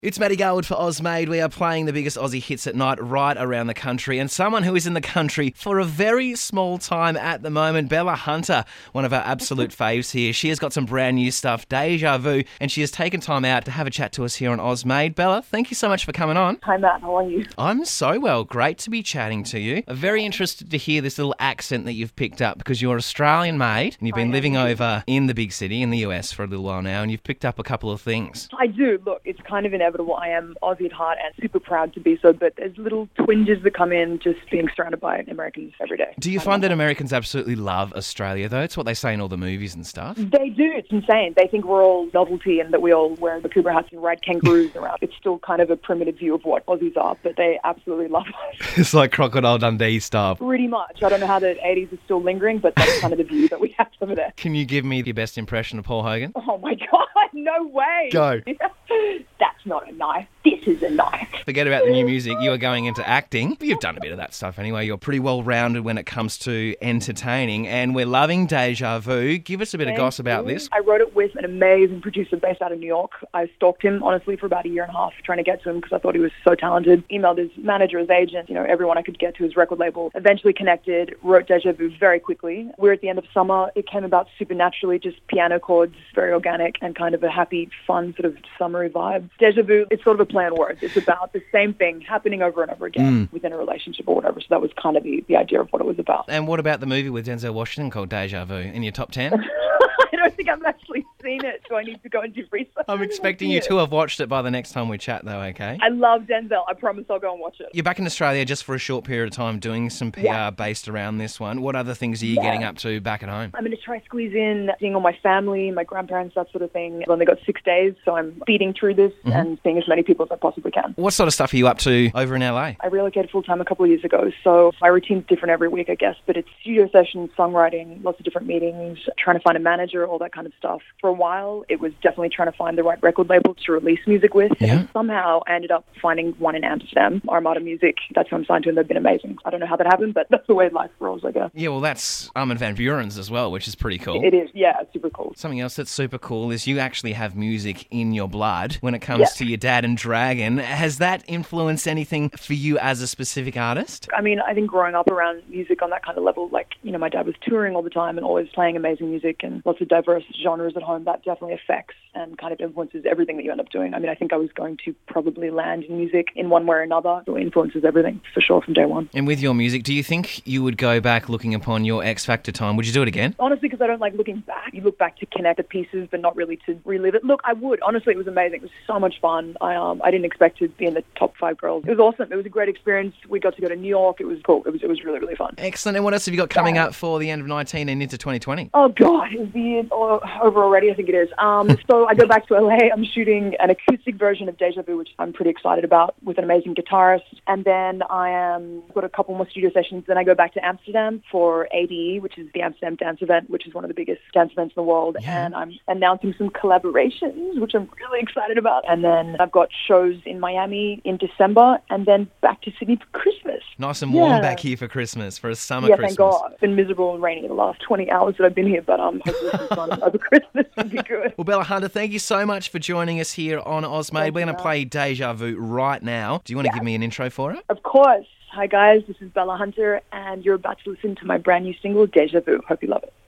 It's Matty Garwood for Ozmade. We are playing the biggest Aussie hits at night right around the country, and someone who is in the country for a very small time at the moment, Bella Hunter, one of our absolute faves here. She has got some brand new stuff, Deja Vu, and she has taken time out to have a chat to us here on Ozmade. Bella, thank you so much for coming on. Hi Matt, how are you? I'm so well. Great to be chatting to you. I'm very interested to hear this little accent that you've picked up because you're Australian made and you've been living over in the big city in the US for a little while now, and you've picked up a couple of things. I do. Look, it's kind of inevitable. I am Aussie at heart and super proud to be so, but there's little twinges that come in just being surrounded by Americans every day. Do you find that Americans absolutely love Australia, though? It's what they say in all the movies and stuff. They do. It's insane. They think we're all novelty and that we all wear the Cooper hats and ride kangaroos around. It's still kind of a primitive view of what Aussies are, but they absolutely love us. It's like Crocodile Dundee style. Pretty much. I don't know how the 80s is still lingering, but that's kind of the view that we have over there. Can you give me your best impression of Paul Hogan? Oh my God, no way. Go. That's not a knife. This is a knife. Forget about the new music. You are going into acting. You've done a bit of that stuff anyway. You're pretty well rounded when it comes to entertaining, and we're loving Deja Vu. Give us a bit of goss about this. I wrote it with an amazing producer based out of New York. I stalked him, honestly, for about a year and a half, trying to get to him because I thought he was so talented. Emailed his manager, his agent, everyone I could get to his record label. Eventually connected, wrote Deja Vu very quickly. We're at the end of summer. It came about super naturally, just piano chords, very organic, and kind of a happy, fun, sort of summery vibe. Deja Vu, it's sort of a play on words. It's about the same thing happening over and over again within a relationship or whatever. So that was kind of the idea of what it was about. And what about the movie with Denzel Washington called Deja Vu in your top 10? I don't think I've actually seen it, so I need to go and do research. I'm expecting you to have watched it by the next time we chat, though, okay? I love Denzel. I promise I'll go and watch it. You're back in Australia just for a short period of time doing some PR based around this one. What other things are you getting up to back at home? I'm going to try squeeze in seeing all my family, my grandparents, that sort of thing. I've only got 6 days, so I'm speeding through this and seeing as many people as I possibly can. What sort of stuff are you up to over in LA? I relocated full-time a couple of years ago, so my routine's different every week, I guess, but it's studio sessions, songwriting, lots of different meetings, trying to find a manager, all that kind of stuff. For a while, it was definitely trying to find the right record label to release music with, and somehow I ended up finding one in Amsterdam, Armada Music. That's who I'm signed to, and they've been amazing. I don't know how that happened, but that's the way life rolls, I guess. Yeah, well, that's Armin van Buuren's as well, which is pretty cool. It is, yeah, it's super cool. Something else that's super cool is you actually have music in your blood when it comes to your dad and Dragon. Has that influenced anything for you as a specific artist? I mean, I think growing up around music on that kind of level, like, my dad was touring all the time and always playing amazing music and lots of diverse genres at home. That definitely affects and kind of influences everything that you end up doing. I mean, I think I was going to probably land in music in one way or another. So it influences everything for sure from day one. And with your music, do you think you would go back looking upon your X Factor time? Would you do it again? Honestly, because I don't like looking back. You look back to connect the pieces, but not really to relive it. Look, I would. Honestly, it was amazing. It was so much fun. I didn't expect to be in the top 5 girls. It was awesome. It was a great experience. We got to go to New York. It was cool. It was really, really fun. Excellent. And what else have you got coming up for the end of 19 and into 2020? Oh, God. Is the year over already? I think it is. So I go back to LA. I'm shooting an acoustic version of Deja Vu, which I'm pretty excited about, with an amazing guitarist. And then got a couple more studio sessions. Then I go back to Amsterdam for ADE, which is the Amsterdam Dance Event, which is one of the biggest dance events in the world. Yeah. And I'm announcing some collaborations, which I'm really excited about. And then I've got shows in Miami in December, and then back to Sydney for Christmas. Nice and warm back here for Christmas, for a summer Christmas. Thank God. It's been miserable and rainy the last 20 hours that I've been here, but hopefully some sun over Christmas would be good. Well, Bella Hunter, thank you so much for joining us here on Ozmade. We're going to play Deja Vu right now. Do you want to give me an intro for it? Of course. Hi, guys. This is Bella Hunter, and you're about to listen to my brand new single, Deja Vu. Hope you love it.